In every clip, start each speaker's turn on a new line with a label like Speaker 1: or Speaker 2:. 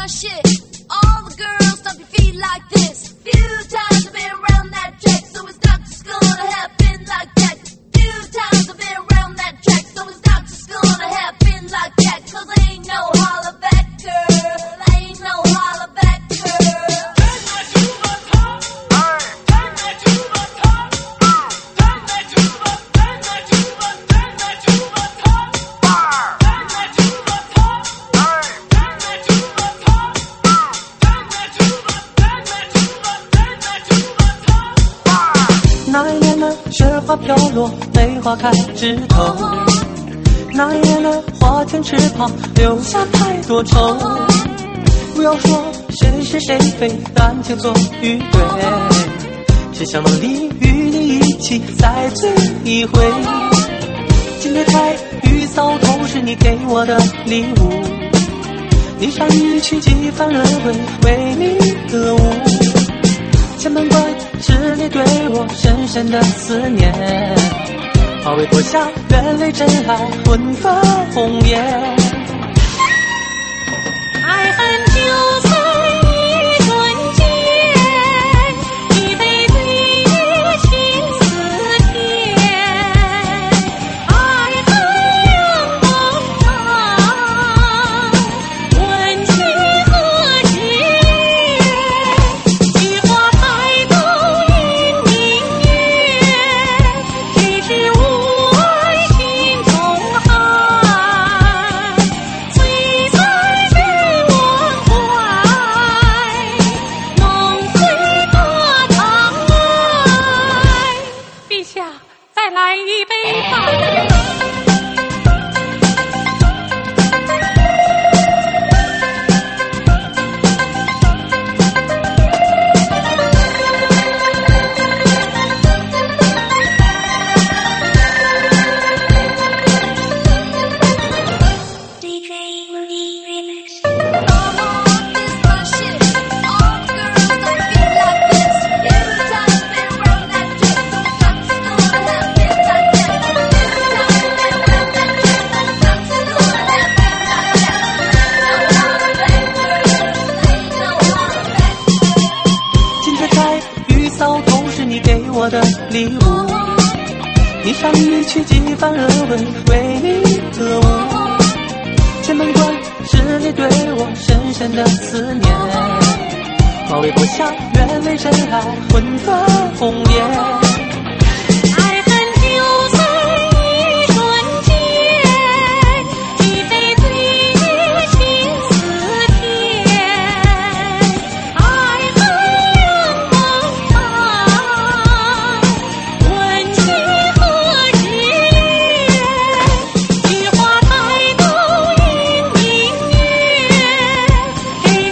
Speaker 1: my shit. All the girls stomp your feet like this. Few times I've been around that track, so it's not just gonna happen like that. Few times I've been around that track, so it's not just gonna happen like that. 'Cause I ain't no holla back girl, I ain't no holla back girl. Turn that tuba top, turn that tuba top, turn that tuba, turn that tuba, turn that tuba top, turn that tuba top, turn that tuba top, turn that tuba, turn that tuba, turn that tuba top。
Speaker 2: 那一年的雪花飘落，梅花开枝头。那一年的花田池旁，留下太多愁。不要说谁是谁非，感情总与对。只想能力与你一起再醉一回。今天彩雨扫头是你给我的礼物，霓裳一曲几番轮回，为你歌舞。前门关是你对我深深的思念，马嵬坡下愿为真爱魂发红颜。
Speaker 3: 爱恨就在一瞬间，一杯醉月情似天。爱恨两茫茫，问君何时圆？菊花开到云明月，谁知无爱心中寒。醉在人忘怀，梦随大唐来。陛下，再来一杯吧。
Speaker 2: 我的礼物，霓裳一曲几番热吻，为你歌舞。前门关是你对我深深的思念，马嵬坡下愿为真爱魂发红颜。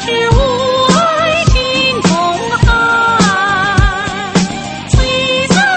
Speaker 3: 醉在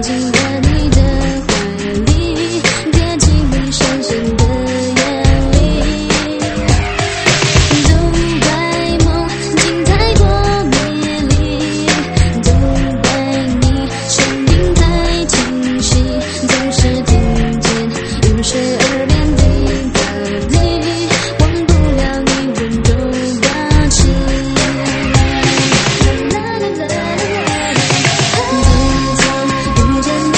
Speaker 4: 进在你的怀里，别轻易深深的眼里。东白梦境太过美丽，东白你声音太清晰，总是听见雨水耳边的歌里，忘不了你温柔表情。自从遇见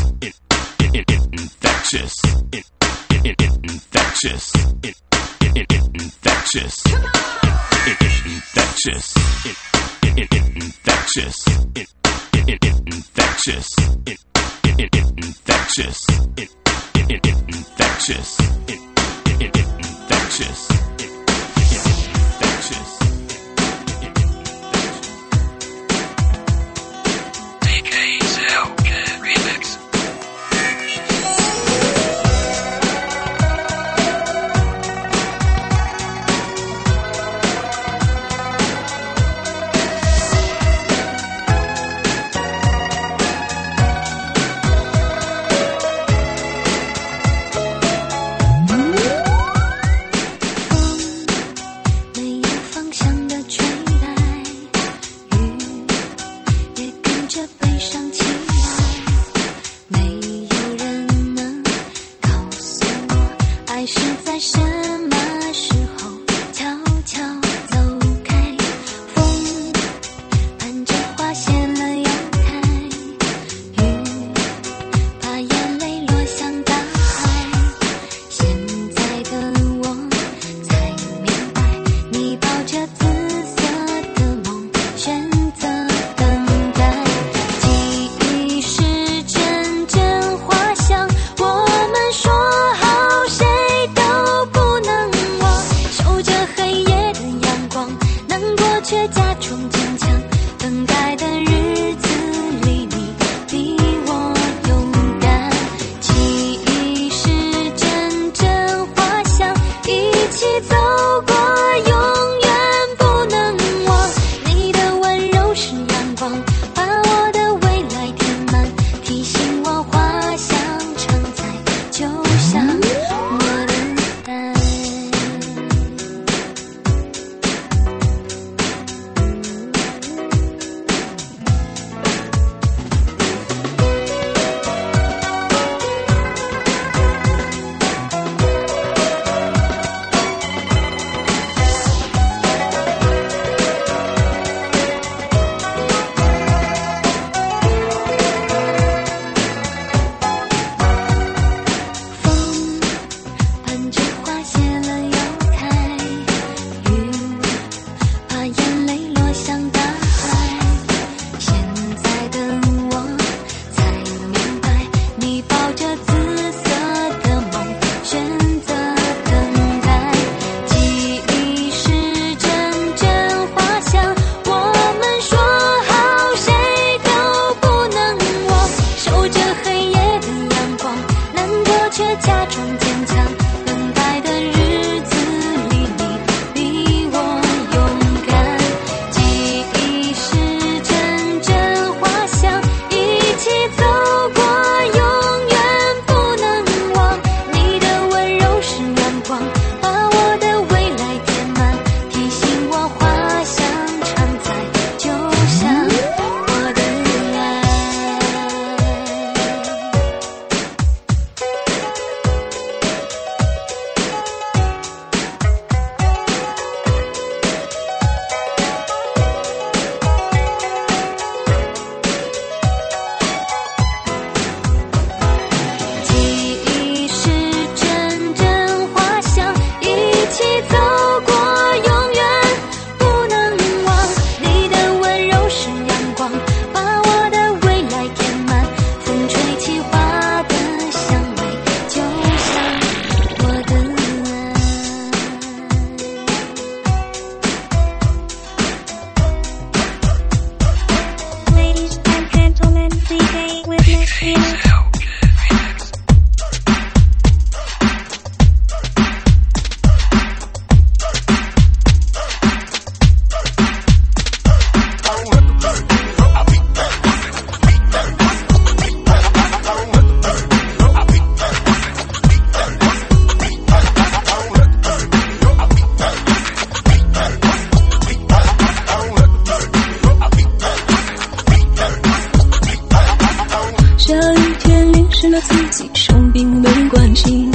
Speaker 5: infectious, infectious, infectious, infectious, infectious, infectious, infectious, infectious, infectious.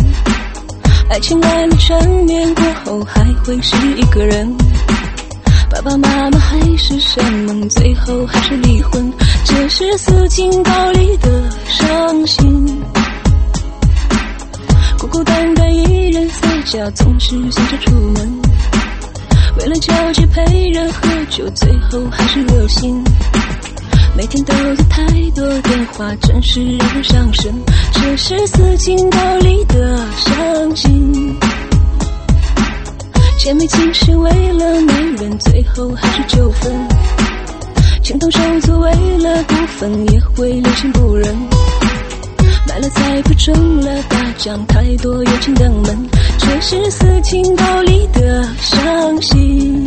Speaker 6: 爱情来了缠绵过后还会是一个人，
Speaker 3: 爸爸妈妈海誓山盟，最后还是离婚，这是四经道理的伤心。孤孤单单一人在家，总是想着出门，为了交际陪人喝酒，最后还是恶心。每天都有太多电话，真是让人伤神，这是四经道理的伤心。姐妹情是为了男人，最后还是纠纷，情同手足为了股份，也会流情不认，买了彩票中了大奖，太多友情登门，这是四经道理的伤心。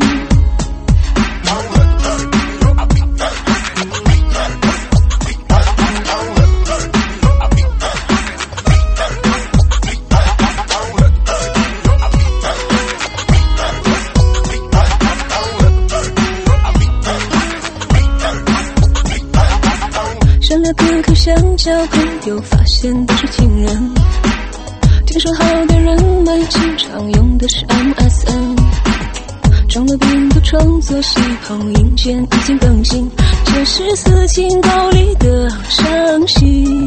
Speaker 3: 生了个可想交朋友，发现都是情人。听说好的人们经常用的是 MSN， 中了病毒创作系统，硬件已经更新，这是四经道理的伤心。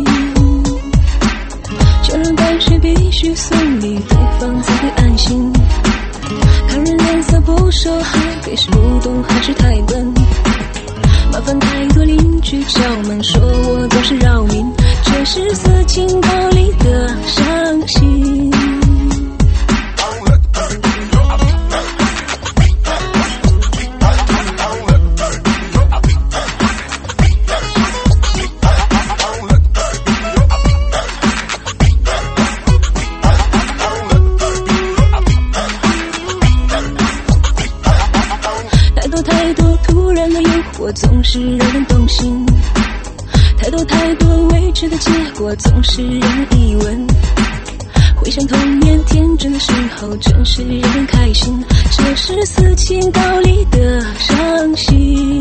Speaker 3: 确认办事必须送礼，对方才会安心。看人脸色不说好，给是不懂还是太笨，麻烦太多邻居敲门，说我总是扰民，这是四经道理的伤心。太多突然的诱惑，总是让人动心，太多未知的结果，总是让人疑问。回想童年天真的时候，真是让人开心，这是四经道理的伤心。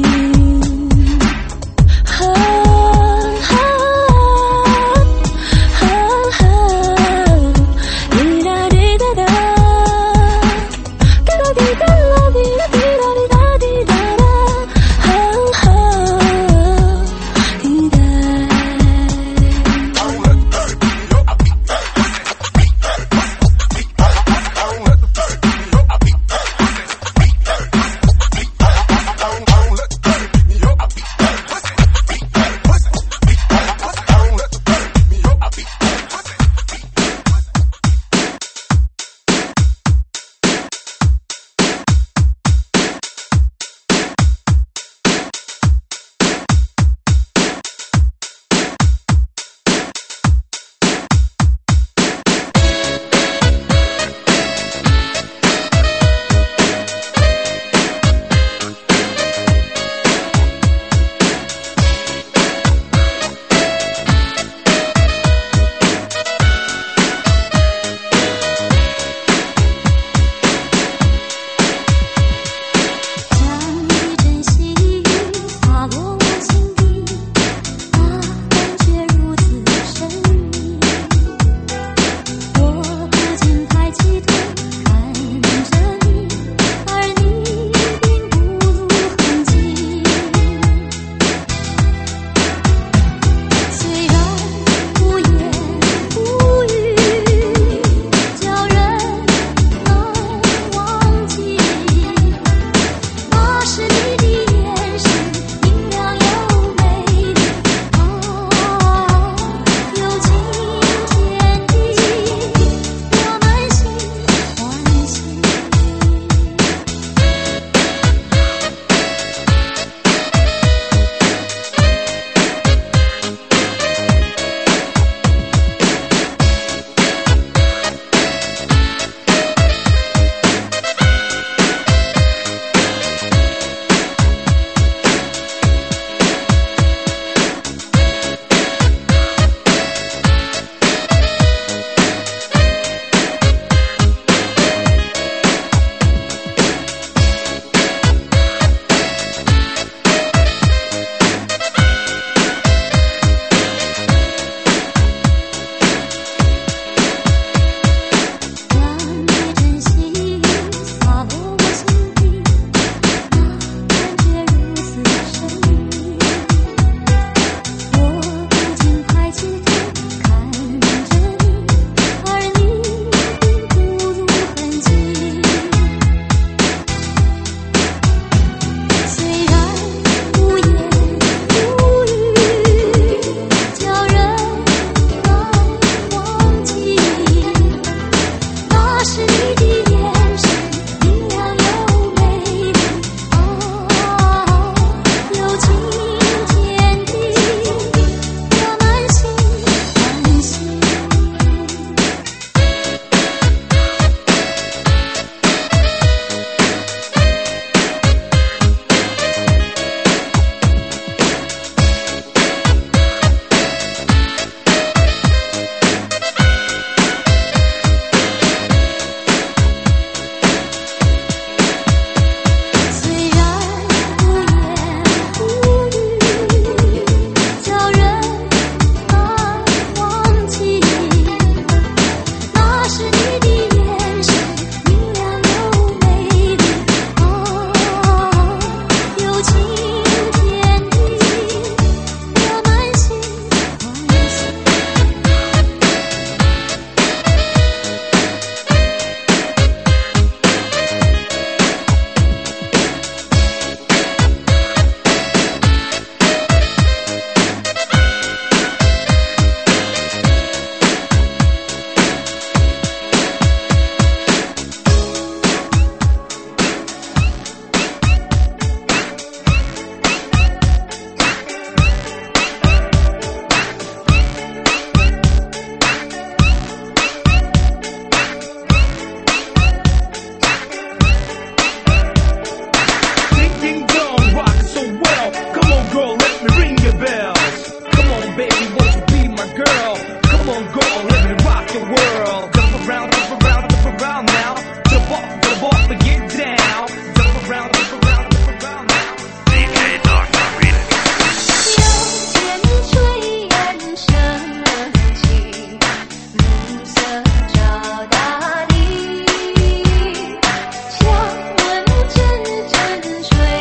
Speaker 5: Come on, girl, let me rock your world. Jump around, jump around, jump around now. Jump off and get down. Jump around, jump around, jump around now.
Speaker 6: DJ Doctor Remix.
Speaker 4: 有点炊烟升起，暮色照大地，强温阵阵吹，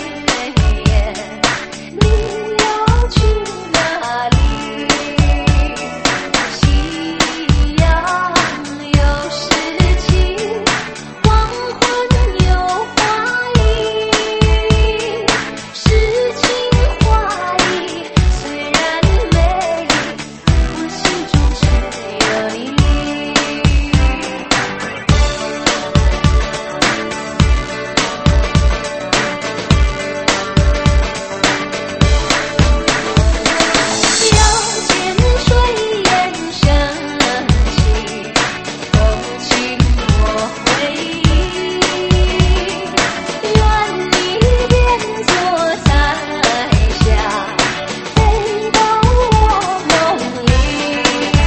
Speaker 4: 你要去哪里？夕阳有诗情，黄昏有花意，诗情画意虽然美丽，我心中只有你。又见炊烟升起，风轻我回忆，愿你变作彩霞，飞到我梦里。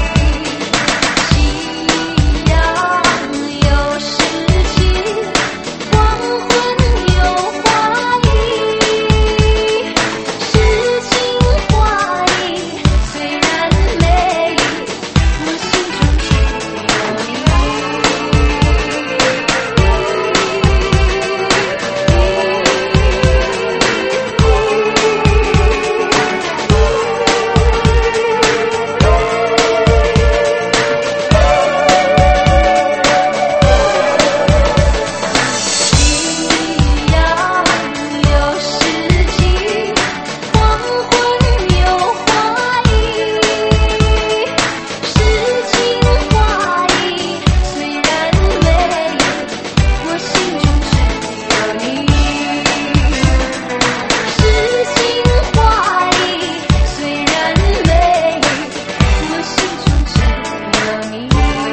Speaker 4: 夕阳有诗情，黄昏有花意，诗情画意虽然美丽，我心中只有你。夕阳有诗情，黄昏有花意，诗情画意虽然美丽，我心中只有你。诗情画意虽然美丽，我心中只有你。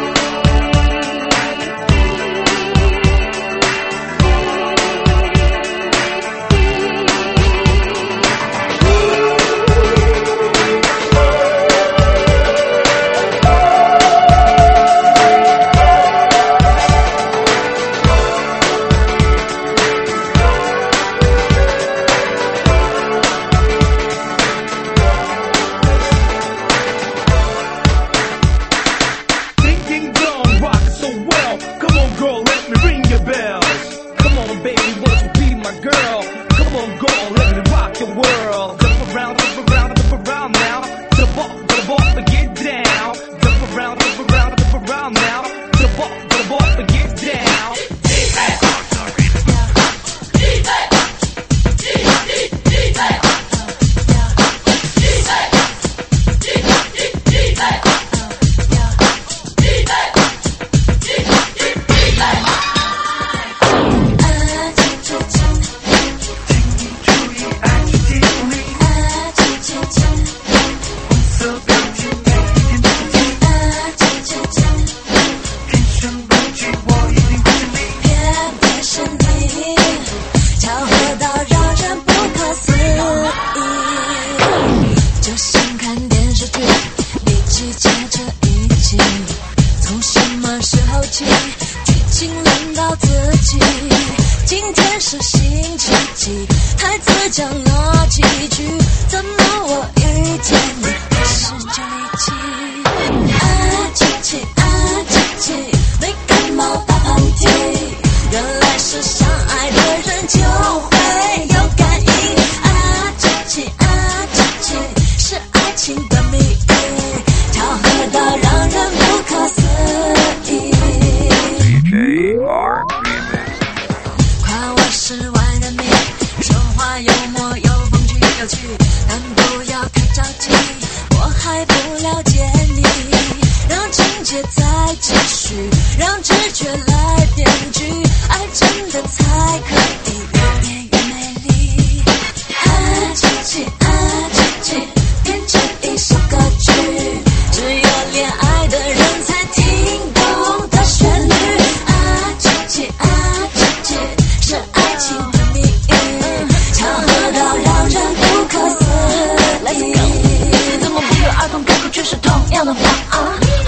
Speaker 5: Ding ding dong, rock so well. Come on, girl, let me ring your bells. Come on, baby, won't you be my girl? Come on, girl, let me rock your world. Jump around, jump around, jump around now. Jump off and get down. Jump around, jump around, jump around now. Jump off and get down.
Speaker 3: 讲那几句，怎么我遇见你还是这离奇？啊琪琪啊琪琪，没感冒打喷嚏，原来是相爱的人就会有感应。啊琪琪啊琪琪，是爱情的秘密，巧合到让人不可思议。夸我是万人迷，说话幽默又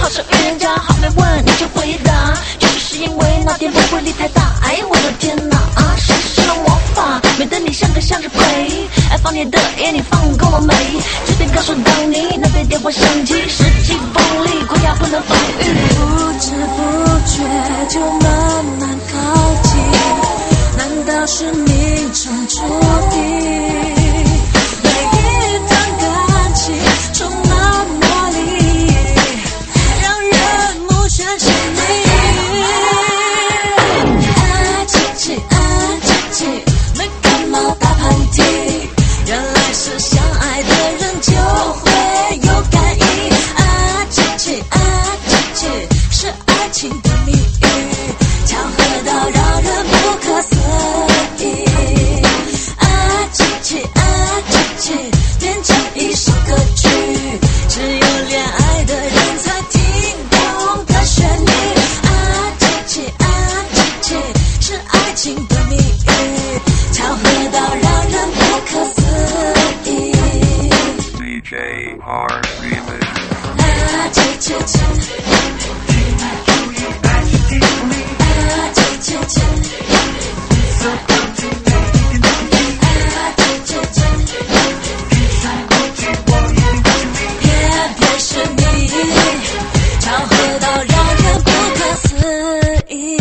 Speaker 1: 好少预言家，还没问你就回答，就是因为那天不会力太大。哎，我的天哪啊！谁施了魔法，美得你像个向日葵？爱放你的眼，你放够了没？这边告诉到你，那边电话响起，时机锋利，快要不能防御。
Speaker 3: 不知不觉就慢慢靠近，难道是命中注定？每一段感情充满魔力，让人目眩神迷。啊叽叽啊叽叽，没感冒打喷嚏，原来是相爱的人就会有感应。啊叽叽啊叽叽，是爱情的谜语，巧合到让人不可思议。啊叽叽啊叽叽，变成一首歌曲，只有恋爱的人才听懂的旋律。啊叽叽啊叽叽，是爱情的谜语，巧合到让人不可思议。
Speaker 6: DJ R Remix.
Speaker 3: 啊叽叽叽，啊叽叽叽，偏偏是你，巧合到让人不可思议。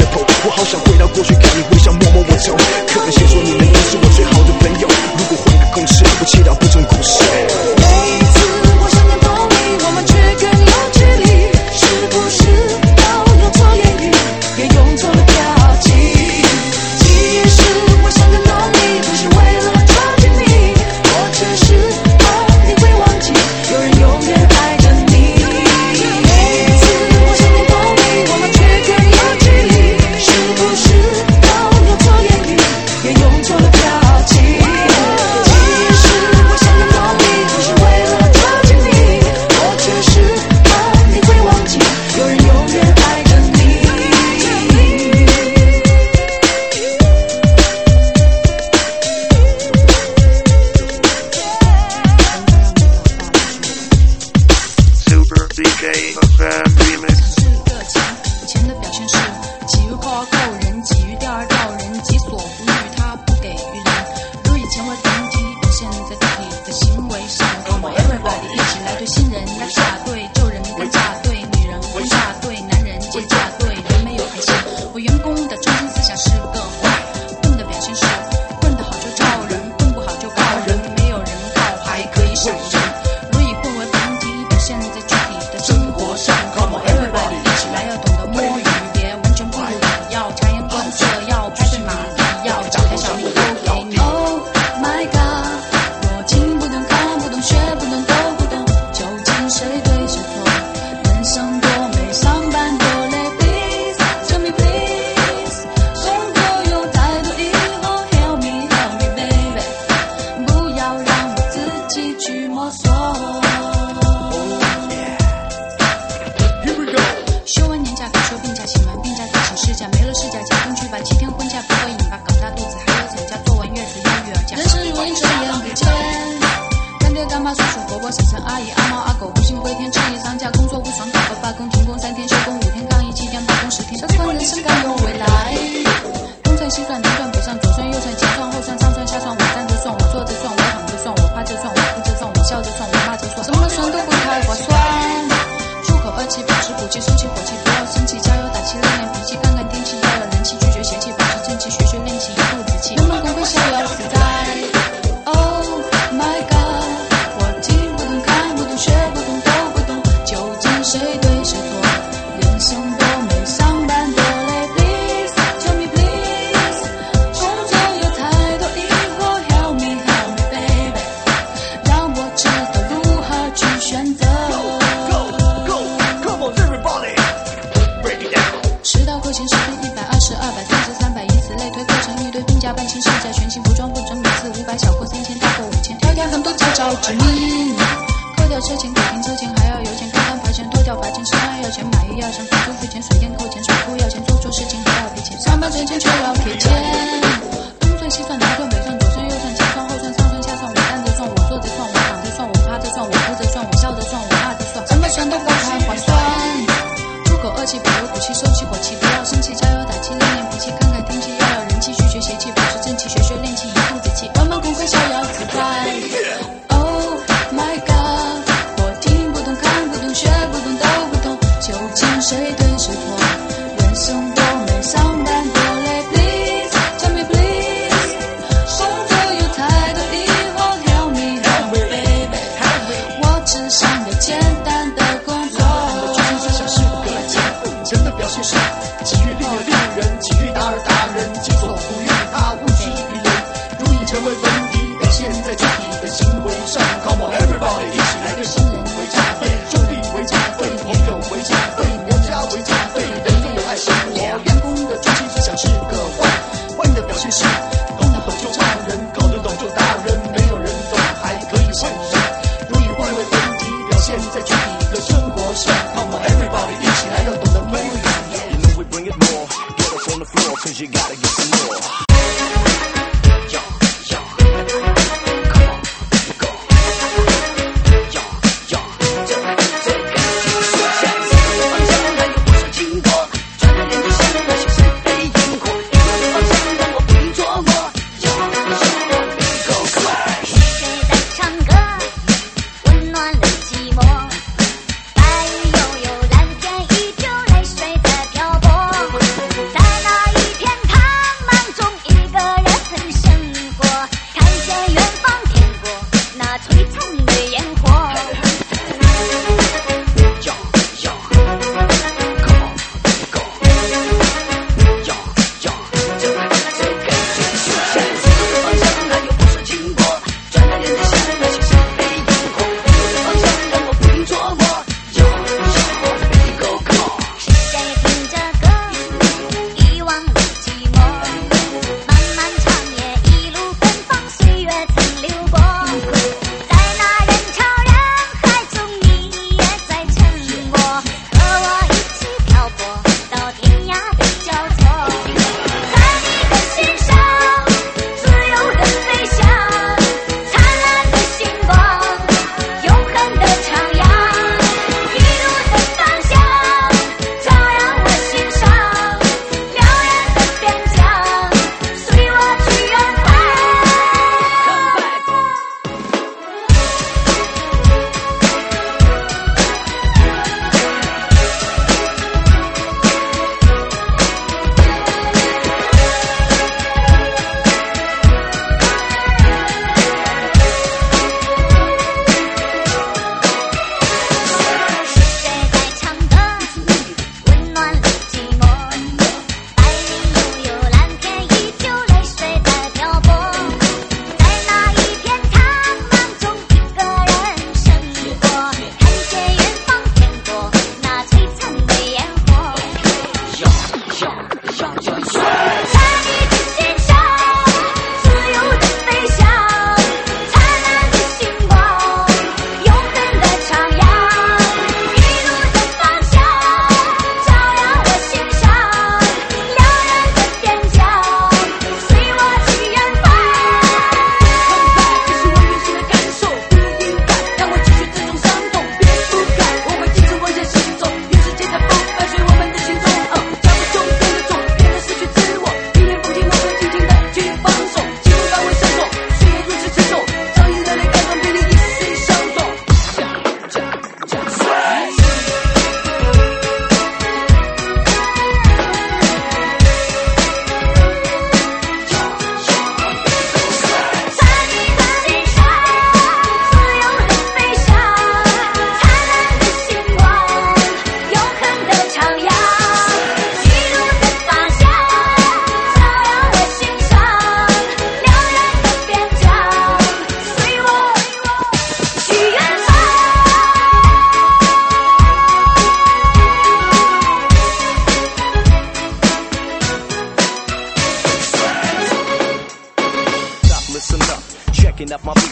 Speaker 7: 想回到过去看你微笑摸摸我头，可能先说你们都是我最好的朋友，如果换个
Speaker 3: 伯伯、婶婶、阿姨、阿猫、阿狗，不幸归天，正义商家，工作不爽，搞个罢工，停工3天，休工5天，抗议7天，罢工10天，这算人生该有未来。东算西算南算北算，左算右算前算后算上算下算，我站着算，我坐着算，我躺着算，我趴着算，我哭着算，我笑着算，我骂着算，怎么算都不太划算。出口恶气，保持骨气，收起火气，不要生气，加油打气，练练脾气，看看天气，要有人气，拒绝邪气，保持正气，学学练气，一肚子气，人们公会逍遥自在。Oh my god， 我听不懂，看不懂，学不懂，都不懂，究竟谁对谁错？人生多美，上班多累 ，Please tell me please， 工作有太多疑惑 ，Help me help me baby， 让我知道如何去选择。迟到扣钱10分120、200、30、300，以此类推，扣成一堆，病假办清事，在全新服装不准，每次500，小过3000，大过5000，条条很多照照指明。扣掉车钱，给停车钱，还要油钱，看看罚钱，脱掉罚金，吃饭要钱，买衣要钱，房租付钱，水电扣钱，水库要钱，做错事情还要赔钱，上班挣钱却要贴钱。东算西算南算北算，左算右算前算后算上算下算，我站着算，我坐着算，我躺着算，我趴着算，我哭着算，我笑着算，我骂着算，怎么算都不太划算。出口恶气，保留骨气，收起火气，不要生气，加油打气，练练脾气，看看天气，要有人气，拒绝邪气，保持正气，学学练气，一肚子气，慢慢公会逍遥自在。Oh my god， 我听不懂，看不懂，学不懂，都不懂，究竟谁对谁错？人生多美，上班多累 ，Please tell me please， 工作有太多疑惑 ，Help me help me baby， 我只想要简单的工作。
Speaker 7: 真的表现是机遇令人，机遇大人，己所不欲，他无需于人，如已成为问题，表现在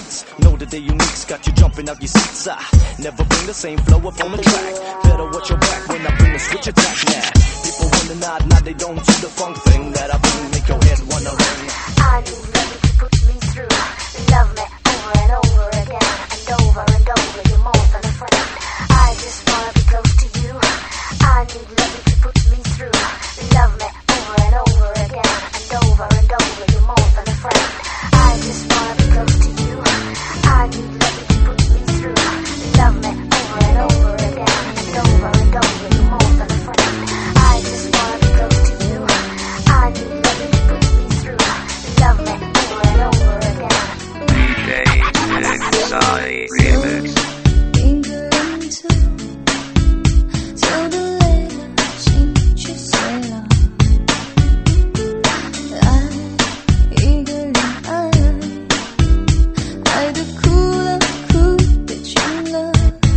Speaker 8: beats. Know that they're unique, got you jumping out your seats. I never bring the same flow up on the track. Better watch your back when I bring the switch attack now. People wanna nod, now they don't do the funk thing that I bring, make your head wanna ring.
Speaker 1: I need love to put me through. Love me over and over again, and over and over. You're more than a friend. I just wanna be close to you. I need love to put me through. Love me over and over again, and over and over. You're more than a friend. I just wanna be close to you. I need love to put me through. Love me over and over again, and over and over. You're more than a friend. I just wanna be close to you. I need love to put me through. Love me over and over again.
Speaker 6: DJ Side Remix.
Speaker 3: 一个人走，走得累了，心却碎了。爱一个人爱，爱得哭了，哭得倦了。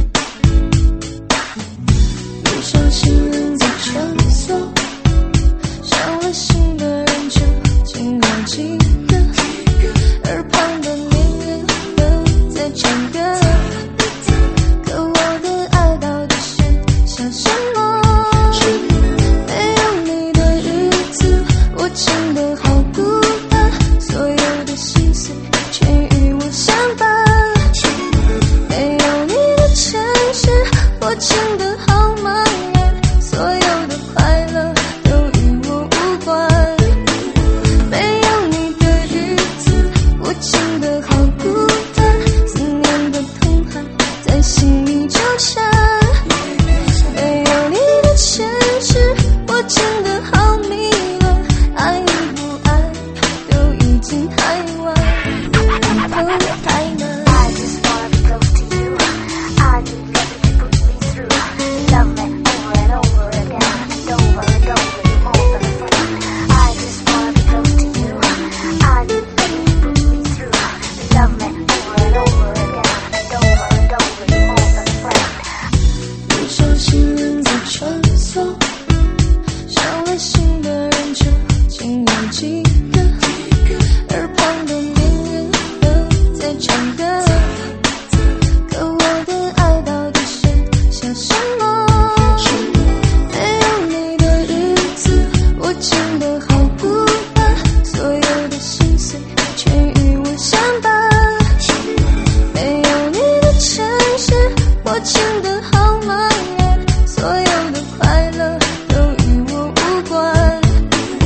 Speaker 3: 路上行人在穿梭，伤了心的人究竟有几个？耳旁的恋人都在唱歌，可我的爱到底剩下什么？没有你的日子，我真的好孤单，所有的心碎全与我相伴。没有你的城市，我真的好茫然，所有的快乐都与我无关。没有你的日子，我真的好孤单，思念的痛还在心里纠缠。没有你的城市，我真的好迷乱，爱与不爱都已经太晚，太难。
Speaker 1: I just wanna be close to you. I need love to put me through. Love me over and over again, and over and over. You're more than a friend. I just wanna be close to you. I need love to put me through. Love me over and over again, and over and over. You're more than a friend.
Speaker 3: 路上行人在穿梭，伤了心的人究竟有几个？耳旁的恋人都在唱歌，可我的爱到底剩下什么？没有你的日子，我真的好孤单，所有的心碎全与我相伴。没有你的城市，我真的好茫然，所有的快乐都与我无关。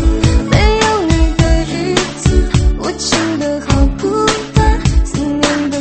Speaker 3: 没有你的日子，我真的好孤单，思念的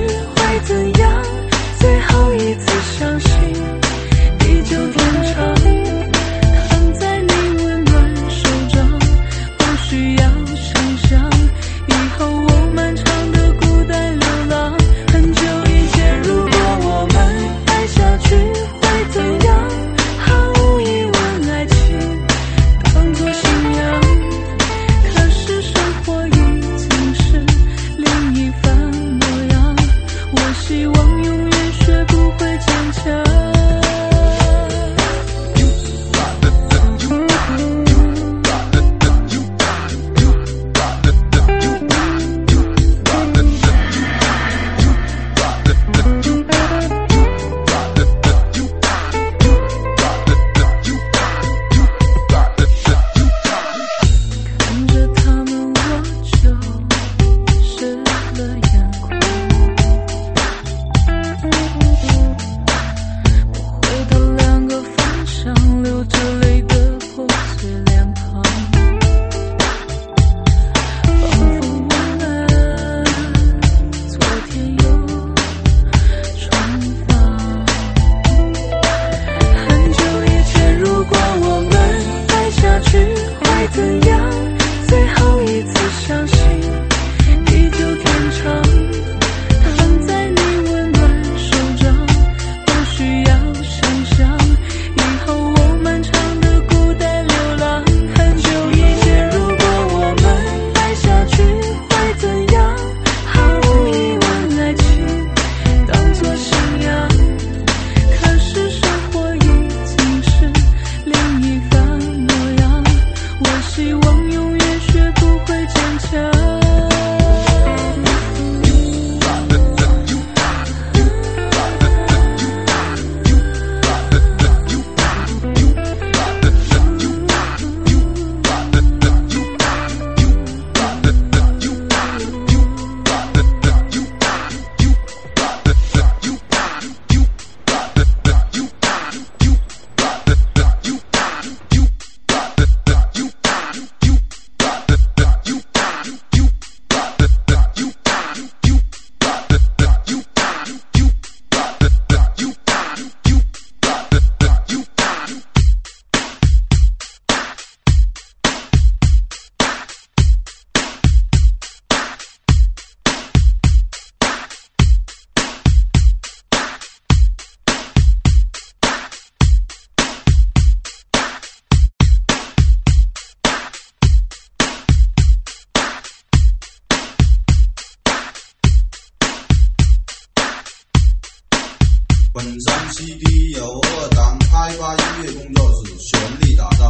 Speaker 3: 会怎样？最后一次相信地久天长，躺在你温暖手掌，不需要想象以后我漫长的孤单流浪。很久以前，如果我们爱下去会怎样？毫无疑问，爱情当作信仰，可是生活已经是另一番模样。我希望永远学不会坚强。看着他们，我就湿了眼眶。我回头两个方向，流着泪的破碎脸庞，仿佛忘了昨天又重放。很久以前，如果我们爱下去会怎样？最后一次相信地久天长，躺在你温暖手掌，不需要想象以后我漫长的孤单流浪。很久以前，如果我们爱下去会怎样？毫无疑问，爱情当作信仰，可是生活已经是另一番模样。我希望永远学不会坚强。
Speaker 9: 本张 CD 由2档开发音乐工作室全力打造。